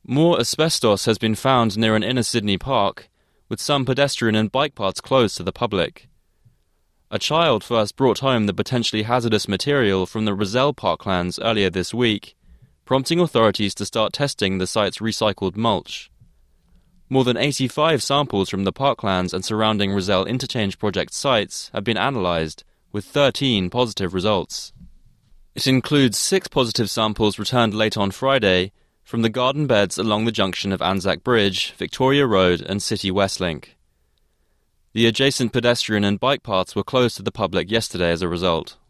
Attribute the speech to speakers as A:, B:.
A: More asbestos has been found near an inner Sydney park, with some pedestrian and bike paths closed to the public. A child first brought home the potentially hazardous material from the Rozelle parklands earlier this week, prompting authorities to start testing the site's recycled mulch. More than 85 samples from the parklands and surrounding Rozelle Interchange Project sites have been analysed, with 13 positive results. It includes 6 positive samples returned late on Friday from the garden beds along the junction of Anzac Bridge, Victoria Road and City Westlink. The adjacent pedestrian and bike paths were closed to the public yesterday as a result.